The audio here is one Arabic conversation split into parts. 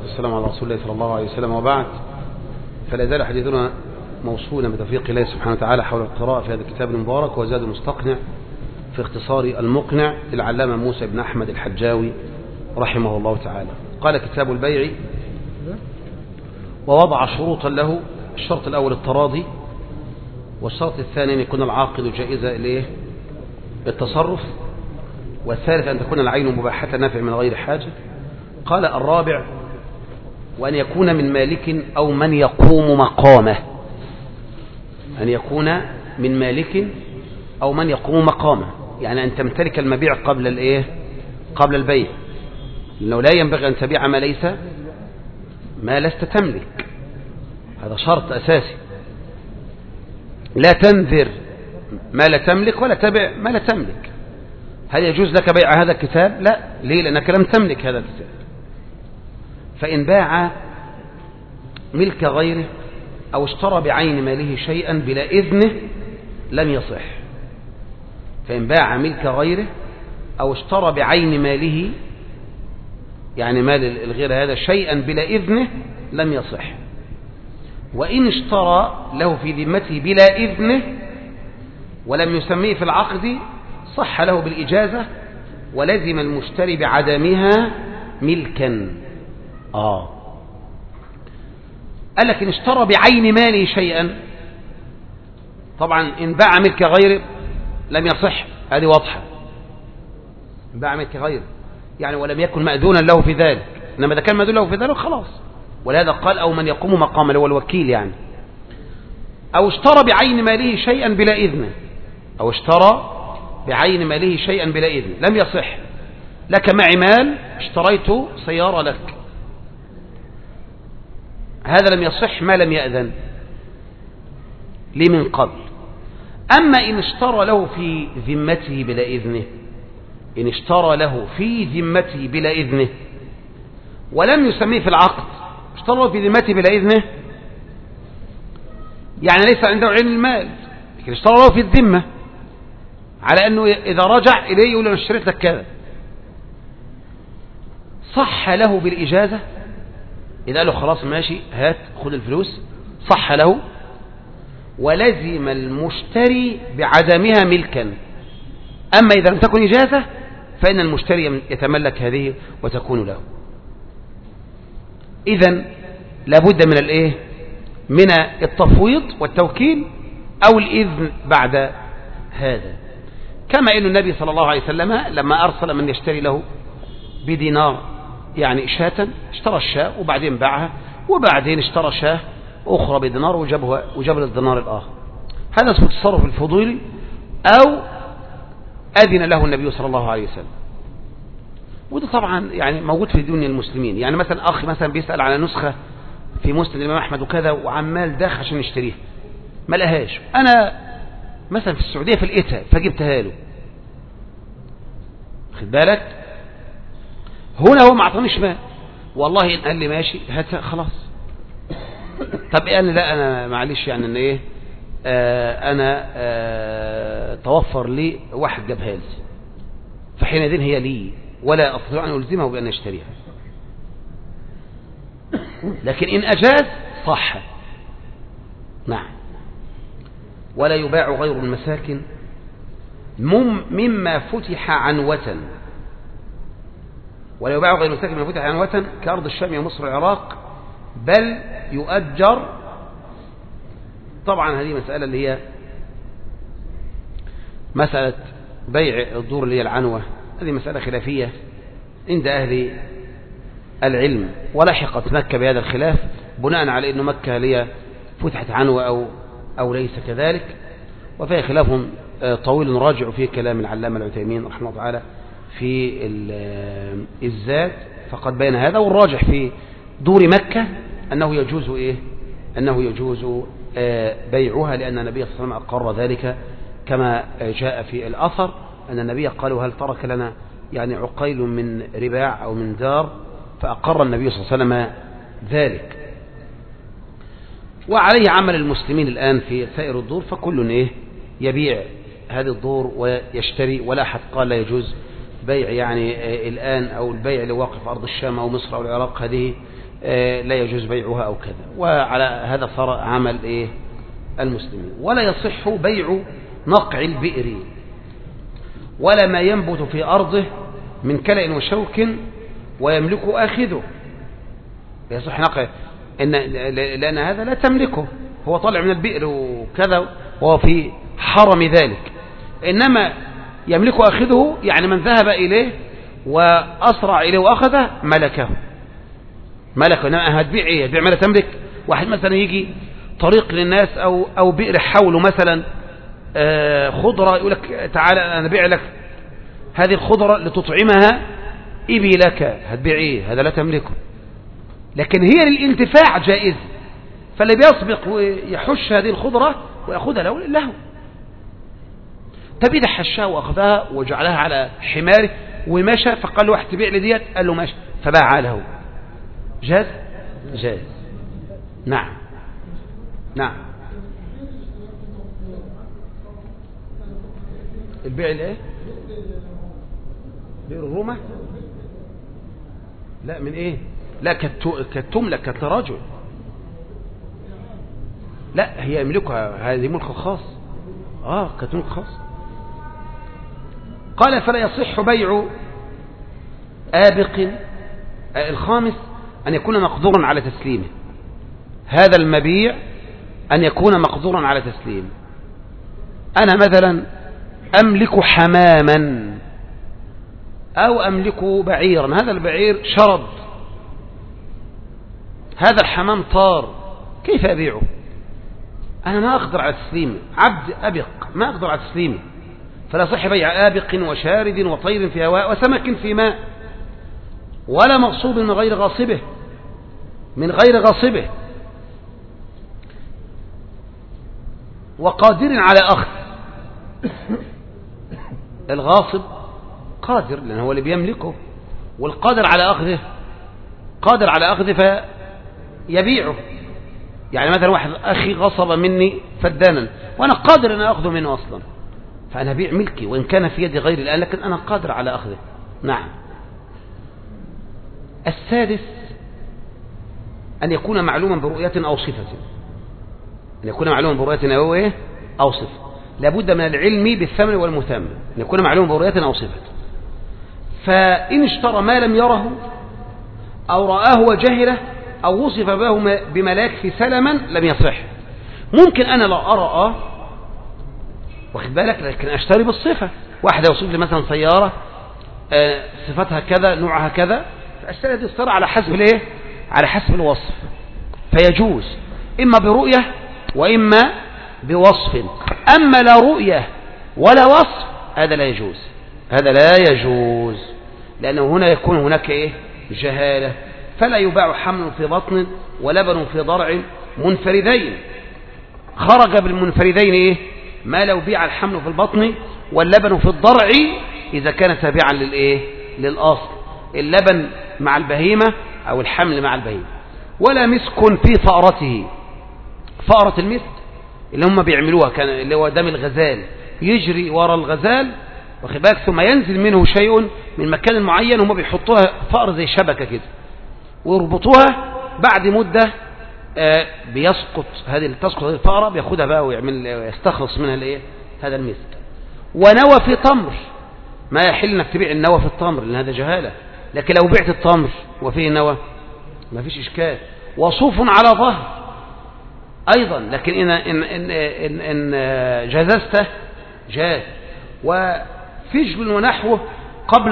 والسلام على رسول الله صلى الله عليه وسلم، وبعد. فلا يزال حديثنا موصولا بتوفيق الله سبحانه وتعالى حول القراءة في هذا الكتاب المبارك وزاد المستقنع في اختصار المقنع للعلامة موسى بن أحمد الحجاوي رحمه الله تعالى. قال كتاب البيع ووضع شروطا له. الشرط الأول التراضي، والشرط الثاني أن يكون العاقد جائزة إليه التصرف، والثالث أن تكون العين مباحة نافع من غير حاجة. قال الرابع وأن يكون من مالك أو من يقوم مقامه، أن يكون من مالك أو من يقوم مقامه، يعني أن تمتلك المبيع قبل البيع، لأنه لا ينبغي أن تبيع ما لست تملك، هذا شرط أساسي. لا تنذر ما لا تملك ولا تبع ما لا تملك. هل يجوز لك بيع هذا الكتاب؟ لا. ليه؟ لأنك لم تملك هذا الكتاب. فإن باع ملك غيره أو اشترى بعين ماله شيئا بلا إذنه لم يصح. فإن باع ملك غيره أو اشترى بعين ماله، يعني مال الغير هذا، شيئا بلا إذنه لم يصح. وإن اشترى له في ذمته بلا إذنه ولم يسميه في العقد صح له بالإجازة، ولزم المشتري بعدمها ملكا. قال لك إن اشترى بعين ماله شيئا، طبعا إن باع ملك غيره لم يصح، هذه واضحة. إن باع ملك غيره يعني ولم يكن مأذونا له في ذلك، إنما إذا كان مأذون له في ذلك خلاص. ولهذا قال أو من يقوم مقامه، اللي هو الوكيل يعني. أو اشترى بعين ماله شيئا بلا إذنه، أو اشترى بعين ماله شيئا بلا إذن لم يصح. لك معي مال، اشتريت سيارة لك، هذا لم يصح ما لم يأذن لي من قبل. أما إن اشترى له في ذمته بلا إذنه، إن اشترى له في ذمته بلا إذنه ولم يسميه في العقد، اشترى له في ذمته بلا إذنه يعني ليس عنده عين المال، لكن اشترى له في الذمة على أنه إذا رجع إليه يقول له اشتريت لك كذا، صح له بالإجازة. إذا قال له خلاص ماشي هات خذ الفلوس، صح له، ولزم المشتري بعدمها ملكا. أما إذا لم تكن إجازة فإن المشتري يتملك هذه وتكون له. إذن لابد من التفويض والتوكيل أو الإذن بعد هذا. كما أن النبي صلى الله عليه وسلم لما أرسل من يشتري له بدينار يعني شاة، اشترى الشاة وبعدين باعها، وبعدين اشترى شاة أخرى بدينار وجاب الدينار الآخر، هذا اسمه التصرف الفضولي، أو أذن له النبي صلى الله عليه وسلم. وده طبعا يعني موجود في دنيا المسلمين. يعني مثلا أخي مثلا بيسأل على نسخة في مسند الإمام أحمد وكذا، وعمال داخل عشان يشتريها ما لقاهاش، أنا مثلا في السعودية في الإيتها فجبتها له، خد بالك. هنا هو ما اعطانيش مال، والله إن قال لي ماشي هاتها خلاص. طب قال لي لا أنا معلش يعني إن أنا توفر لي واحد جابها لي، فحينئذ هي لي ولا أستطيع أن ألزمه بأن يشتريها. لكن إن أجاز صح. نعم. ولا يباع غير المساكن مما فتح عنوة، ولا يباع غير المساكن مما فتح عنوة كأرض الشام ومصر والعراق، بل يؤجر. طبعا هذه مسألة اللي هي مسألة بيع الدور اللي هي العنوة، هذه مسألة خلافية عند أهل العلم، ولحقت مكة بهذا الخلاف بناء على أن مكة هي فتحت عنوة أو ليس كذلك، وفيها خلاف طويل راجع فيه كلام العلامة العثيمين رحمه الله تعالى في الزاد، فقد بين هذا. والراجح في دور مكة أنه يجوز بيعها، لأن النبي صلى الله عليه وسلم أقر ذلك كما جاء في الأثر أن النبي قالوا هل ترك لنا يعني عقيل من رباع أو من دار، فأقر النبي صلى الله عليه وسلم ذلك. وعليه عمل المسلمين الآن في سائر الدور، فكل يبيع هذه الدور ويشتري، ولا أحد قال لا يجوز بيع يعني الآن، أو البيع اللي واقف أرض الشام أو مصر أو العراق، هذه لا يجوز بيعها أو كذا. وعلى هذا صار عمل المسلمين. ولا يصح بيع نقع البئر ولا ما ينبت في أرضه من كلأ وشوك ويملك آخذه. يصح نقع لأن هذا لا تملكه، هو طالع من البئر وكذا وهو في حرم ذلك، إنما يملك آخذه يعني من ذهب إليه وأسرع إليه وأخذه ملكه. إنما هتبيع إيه؟ هتبيع ما لا تملك. واحد مثلا يجي طريق للناس أو بئر حوله مثلا خضرة، يقول لك تعالى أنا بيع لك هذه الخضرة لتطعمها إبي لك، هتبيع إيه؟ هذا لا تملكه، لكن هي للانتفاع جائز. فاللي بيسبق ويحش هذه الخضرة ويأخذها له. طب إذا حشها وأخذها وجعلها على حماره ومشى، فقال له واحد تبيع لي ديت، قال له ماشي، فباع له، جاز. نعم. البيع الايه؟ بئر الرومة؟ لا، من ايه؟ لا، كالتملك كالتراجع. لا، هي يملكها، هذه ملك خاص. كتملك خاص. قال فلا يصح بيع آبق. الخامس أن يكون مقدورا على تسليمه. هذا المبيع أن يكون مقدورا على تسليمه. أنا مثلا أملك حماما أو أملك بعيرا، هذا البعير شرد، هذا الحمام طار، كيف أبيعه؟ أنا ما أقدر على تسليمه، عبد أبق ما أقدر على تسليمه، فلا صح بيع آبق وشارد وطير في هواء وسمك في ماء، ولا مغصوب من غير غاصبه وقادر على أخذ. الغاصب قادر لأنه هو اللي بيملكه، والقادر على أخذه فيبيعه. يعني مثلا واحد أخي غصب مني فدانا وأنا قادر أن أخذه منه أصلا، فأنا بيع ملكي وإن كان في يدي غيري الآن، لكن أنا قادر على أخذه. نعم. السادس أن يكون معلوما برؤية أو صفة. أو صفة. لابد من العلم بالثمن والمثمن، أن يكون معلوما برؤية أو صفة. فإن اشترى ما لم يره أو رآه وجهله أو وصف بما لا يكفي سلما لم يصح. ممكن أنا لا أرى واخد بالك، لكن أشتري بالصفة. واحدة يوصف لي مثلا سيارة صفتها كذا نوعها كذا، فأشتري هذه السيارة على حسب الوصف، فيجوز إما برؤية وإما بوصف. أما لا رؤية ولا وصف هذا لا يجوز، لأنه هنا يكون هناك جهالة. فلا يباع حمل في بطن ولبن في ضرع منفردين. خرج بالمنفردين ما لو بيع الحمل في البطن واللبن في الضرع إذا كان تابعا للأصل، اللبن مع البهيمة أو الحمل مع البهيمة. ولا مسك في فأرته. فأرة المسك اللي هم بيعملوها كان اللي هو دم الغزال، يجري وراء الغزال واخد بالك، ثم ينزل منه شيء من مكان معين، هم بيحطوها فأر زي شبكة كده ويربطوها، بعد مدة تسقط هذه الفأرة، بياخدها بقى ويستخلص منها هذا المسك. ونوى في تمر، ما يحل انك تبيع النوى في التمر لأن هذا جهالة، لكن لو بعت التمر وفيه نوى ما فيش إشكال. وصوف على ظهر أيضا، لكن إن جززته جاز. وفجل ونحوه قبل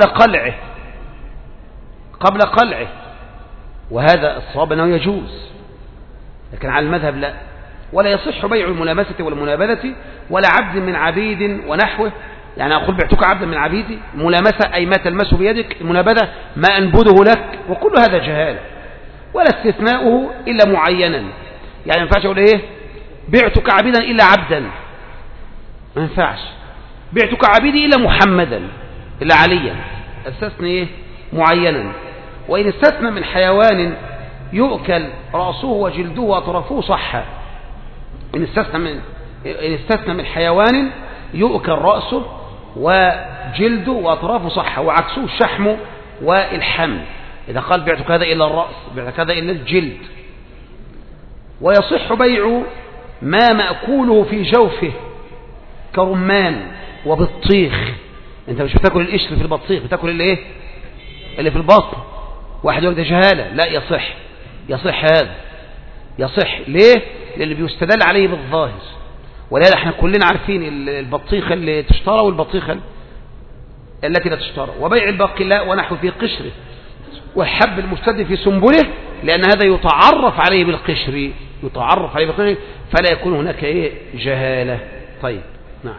قلعه، وهذا الصواب أنه يجوز، لكن على المذهب لا. ولا يصح بيع الملامسة والمنابذة ولا عبد من عبيد ونحوه. يعني أقول بعتك عبدا من عبيدي، ملامسة أي ما تلمسه بيدك، المنابذة ما أنبذه لك، وكل هذا جهالة. ولا استثناؤه إلا معينا، يعني ما ينفعش أقول بعتك عبيدا إلا عبدا، ما ينفعش. بعتك عبيدي إلا محمدا إلا عليا، استثنى معينا. وإن استثنى من حيوان يؤكل رأسه وجلده وأطرافه صح. إن استثنى من حيوان يؤكل رأسه وجلده وأطرافه صح، وعكسه الشحم والحمل. إذا قال بعتك هذا إلا الرأس، بعتك هذا إلا الجلد. ويصح بيع ما مأكوله في جوفه كرمان وبطيخ. انت مش بتاكل القشر في البطيخ، بتاكل اللي في البطن. واحد يقول ده جهالة، لا يصح، يصح هذا، يصح. ليه؟ لأن بيستدل عليه بالظاهر. ولهذا احنا كلنا عارفين البطيخة اللي تشترى والبطيخة التي لا تشترى. وبيع الباقلاء ونحو في قشره والحب المشتد في سنبله، لأن هذا يتعرف عليه بالقشر، يتعرف عليه بالقشر، فلا يكون هناك جهالة. طيب نعم.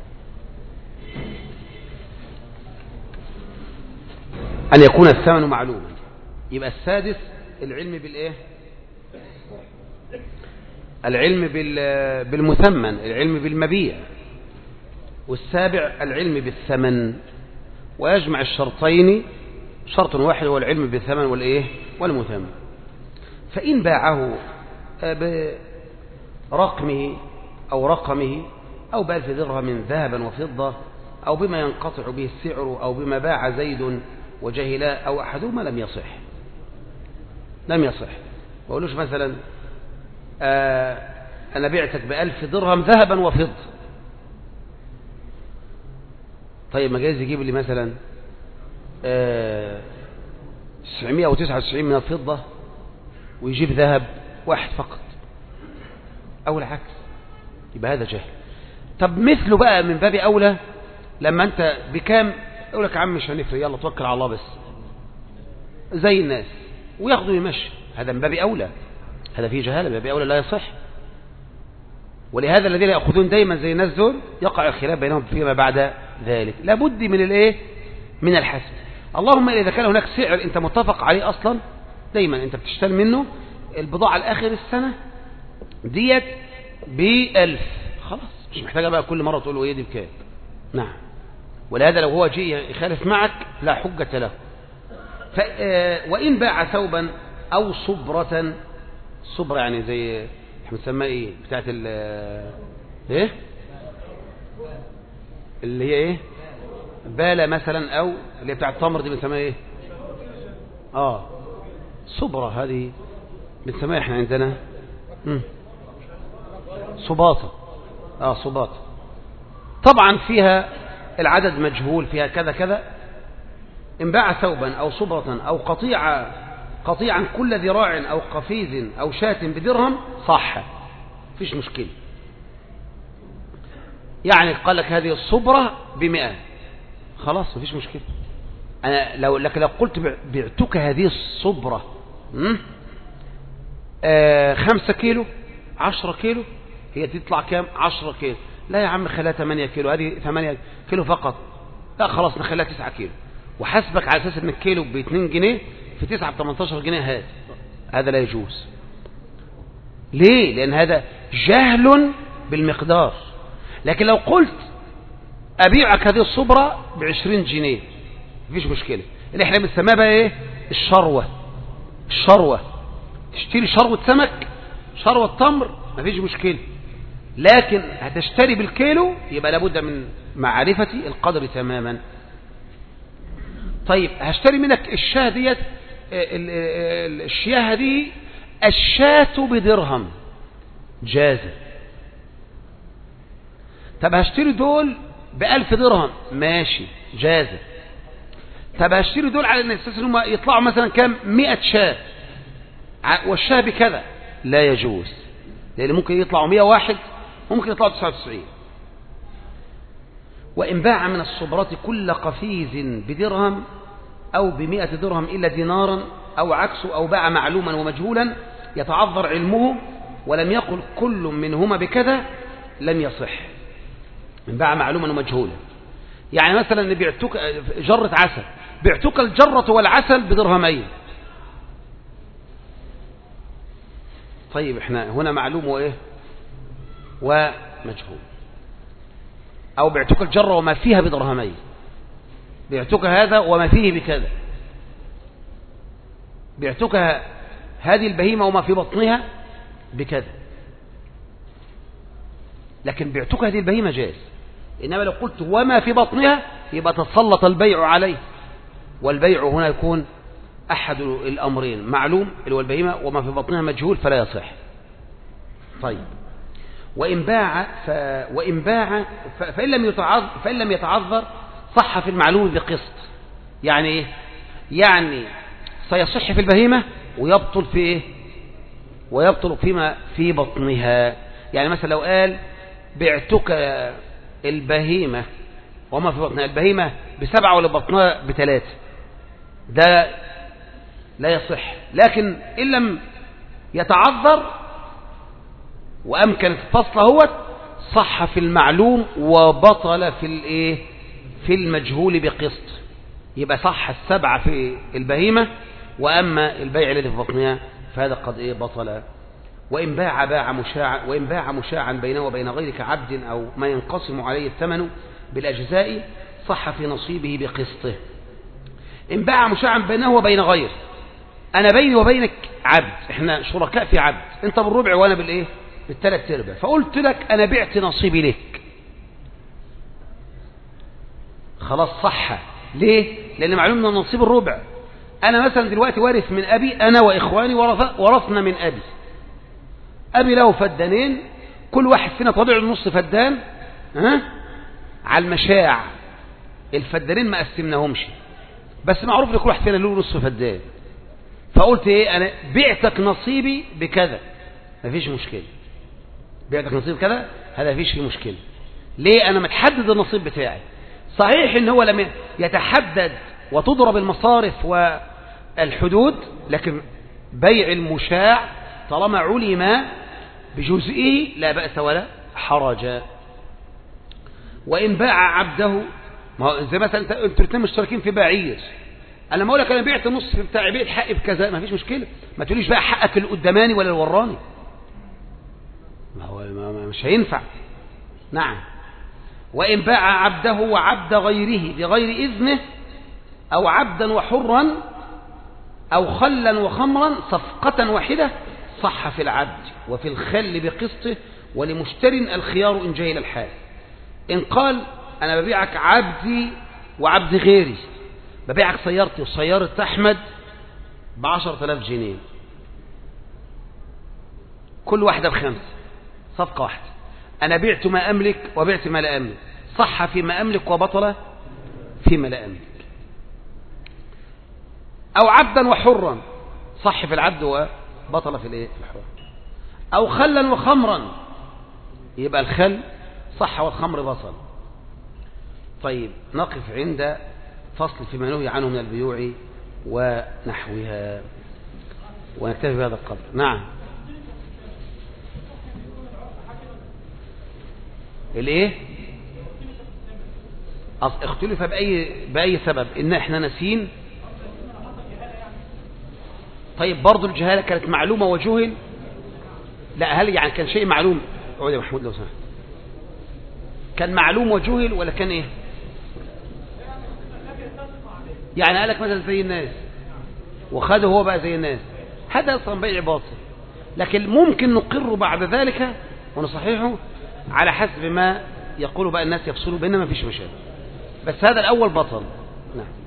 أن يكون الثمن معلوما. يبقى السادس العلم العلم بالمثمن، العلم بالمبيع. والسابع العلم بالثمن. ويجمع الشرطين شرط واحد هو العلم بالثمن والمثمن. فإن باعه برقمه أو رقمه أو ب1000 درهم ذهبا وفضة أو بما ينقطع به السعر أو بما باع زيد وجهلاء أو أحدهما لم يصح. لم يصح. بقولوش مثلا أنا بعتك ب1000 درهم ذهبا وفضة. طيب ما جايز يجيب لي مثلا 999 من الفضة ويجيب ذهب واحد فقط أو العكس، يبقى هذا جهل. طب مثله بقى من باب أولى لما أنت بكام يقول لك يا عم مش هنفرق، يلا توكل على الله بس زي الناس وياخدوا يمشي، هذا من باب أولى، هذا فيه جهالة، من باب أولى لا يصح. ولهذا الذين يأخذون دايما زي الناس دول يقع الخلاف بينهم فيما بعد ذلك. لابد من من الحسب. اللهم إذا كان هناك سعر أنت متفق عليه أصلا، دايما أنت بتشتري منه البضاعة الآخر السنة ديت ب1000، خلاص مش محتاجة بقى كل مرة تقول له ايه دي بكام. نعم. ولهذا لو هو جاي يخالف معك لا حجة له. وإن باع ثوبا أو صبرة، صبرة يعني زي احنا بنسميها ايه بتاعت ايه اللي هي ايه بالة مثلا، او اللي هي بتاعت التمر دي بنسميها ايه صبرة، هذه بنسميها احنا عندنا صباطة. صباطة طبعا فيها العدد مجهول، فيها كذا كذا. إن باع ثوبا أو صبرة أو قطيعا كل ذراع أو قفيز أو شاة بدرهم صح، فيش مشكلة. يعني قال لك هذه الصبرة ب100، خلاص مفيش مشكلة. أنا لكن لو قلت بعتك هذه الصبرة 5 كيلو 10 كيلو، هي تطلع كام 10 كيلو، لا يا عم خليها 8 كيلو، هذه 8 كيلو فقط، لا خلاص نخليها 9 كيلو، وحسبك على أساس أن الكيلو ب2 جنيه في 9 ب18 جنيه، هذا لا يجوز. ليه؟ لأن هذا جهل بالمقدار. لكن لو قلت أبيعك هذه الصبرة ب20 جنيه مفيش مشكلة. اللي احنا بنسميها بقى ايه الشروة، تشتري شروة سمك شروة تمر مفيش مشكلة. لكن هتشتري بالكيلو يبقى لابد من معرفة القدر تماما. طيب هشتري منك الشاة ديت، الشياه دي الشاة بدرهم جازة. طب هشتري دول ب1000 درهم ماشي جازة. طب هشتري دول على الأساس انهم يطلعوا مثلا كام 100 شاة والشاة بكذا، لا يجوز، لأن ممكن يطلعوا 101 وممكن يطلعوا 99. وإن باع من الصبرات كل قفيز بدرهم أو ب100 درهم إلا دينارا أو عكسه، أو باع معلوما ومجهولا يتعذر علمه ولم يقل كل منهما بكذا لم يصح. من باع معلوما ومجهولا، يعني مثلا بعتك جرة عسل، بعتك الجرة والعسل بدرهمين. طيب احنا هنا معلوم وايه ومجهول. او بعتك الجرة وما فيها بدرهمين، بعتك هذا وما فيه بكذا، بعتك هذه البهيمة وما في بطنها بكذا. لكن بعتك هذه البهيمة جائز. إنما لو قلت وما في بطنها يبقى تسلط البيع عليه، والبيع هنا يكون أحد الأمرين معلوم اللي هو البهيمة وما في بطنها مجهول فلا يصح. طيب وإن باع فإن لم يتعذر صح في المعلوم بقسط. يعني إيه؟ يعني سيصح في البهيمة ويبطل في إيه؟ ويبطل فيما في بطنها. يعني مثلا لو قال بعتك البهيمة وما في بطنها، البهيمة ب7 ولا بطنها ب3، ده لا يصح. لكن إن لم يتعذر وأمكن الفصل هو صح في المعلوم وبطل في الإيه؟ في المجهول بقسط. يبقى صح 7 في البهيمة، وأما البيع الذي في بطنها فهذا قد إيه؟ بطل. وإن باع مشاعا بينه وبين غيرك عبد أو ما ينقسم عليه الثمن بالأجزاء صح في نصيبه بقسطه. إن باع مشاعا بينه وبين غير، أنا بيني وبينك عبد، إحنا شركاء في عبد، أنت بالربع وأنا بالإيه؟ بال3/4، فقلت لك أنا بعت نصيبي لك، خلاص صح. ليه؟ لأن معلوم أن نصيب الربع. أنا مثلا دلوقتي وارث من أبي، أنا وإخواني ورثنا من أبي له فدانين، كل واحد فينا طبيعه نص فدان على المشاع. الفدانين ما قسمناهمش، بس معروف لكل واحد فينا له نص فدان. فقلت ايه؟ انا بعتك نصيبي بكذا، مفيش مشكله. بعتك نصيب كذا، هذا مفيش فيه مشكله. ليه؟ انا متحدد النصيب بتاعي. صحيح ان هو لم يتحدد وتضرب المصارف والحدود، لكن بيع المشاع طالما علم بجزئه لا بأس ولا حرج. وإن باع عبده، ما هو زي مثلا انتوا الاثنين مشتركين في بعير، انا لما اقول لك انا بعت النص بتاعي، بعت حقي بكذا، ما فيش مشكله. ما تقوليش بقى حقك القداماني ولا الوراني، ما هو مش هينفع. نعم. وإن باع عبده وعبد غيره بغير إذنه، أو عبدا وحرا، أو خلا وخمرا صفقة واحدة صح في العبد وفي الخل بقسطه، ولمشتر الخيار إن جهل الحال. إن قال أنا ببيعك عبدي وعبد غيري، ببيعك سيارتي وسيارة أحمد ب10,000 جنيه، كل واحدة ب5، صفقة واحدة. أنا بعت ما أملك وبعت ما لا أملك، صح فيما أملك وبطل فيما لا أملك. أو عبدا وحرا، صح في العبد وبطل في الحر. أو خلا وخمرا، يبقى الخل صح والخمر بطل. طيب نقف عند فصل فيما نهي عنه من البيوع ونحوها ونكتفي بهذا القدر. نعم. الايه؟ اختلف بأي سبب؟ ان احنا ناسين. طيب برضو الجهالة كانت معلومة وجهل؟ لا، هل يعني كان شيء معلوم؟ اقعد يا محمود لو سمحت. كان معلوم وجهل ولا كان ايه؟ يعني قالك مثلا زي الناس وخده هو بقى زي الناس، هذا اصلا بيع باطل. لكن ممكن نقر بعد ذلك ونصححه على حسب ما يقول بقى الناس يفصلوا بيننا، ما فيش مشاكل، بس هذا الأول بطل. نعم.